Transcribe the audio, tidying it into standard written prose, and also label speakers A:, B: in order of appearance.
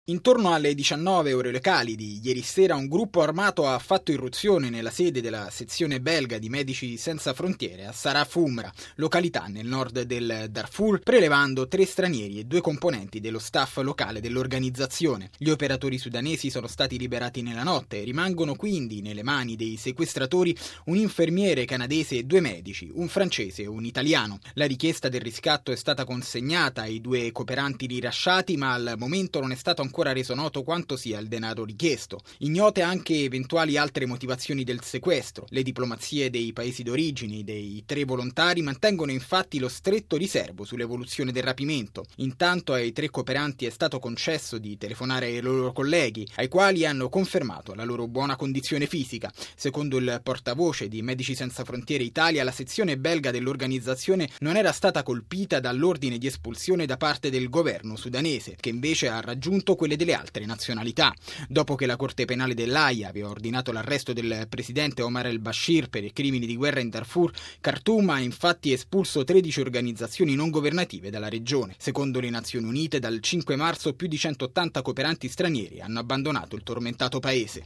A: Intorno alle 19 ore locali di ieri sera un gruppo armato ha fatto irruzione nella sede della sezione belga di Medici Senza Frontiere a Saraf Umra, località nel nord del Darfur, prelevando 3 stranieri e 2 componenti dello staff locale dell'organizzazione. Gli operatori sudanesi sono stati liberati nella notte e rimangono quindi nelle mani dei sequestratori un infermiere canadese e 2 medici, un francese e un italiano. La richiesta del riscatto è stata consegnata ai 2 cooperanti rilasciati, ma al momento non è stato ancora reso noto quanto sia il denaro richiesto. Ignote anche eventuali altre motivazioni del sequestro. Le diplomazie dei paesi d'origine dei 3 volontari mantengono infatti lo stretto riservo sull'evoluzione del rapimento. Intanto ai 3 cooperanti è stato concesso di telefonare ai loro colleghi, ai quali hanno confermato la loro buona condizione fisica. Secondo il portavoce di Medici Senza Frontiere Italia, la sezione belga dell'organizzazione non era stata colpita dall'ordine di espulsione da parte del governo sudanese, che invece ha raggiunto quelle delle altre nazionalità. Dopo che la Corte Penale dell'Aia aveva ordinato l'arresto del presidente Omar el-Bashir per i crimini di guerra in Darfur, Khartoum ha infatti espulso 13 organizzazioni non governative dalla regione. Secondo le Nazioni Unite, dal 5 marzo più di 180 cooperanti stranieri hanno abbandonato il tormentato paese.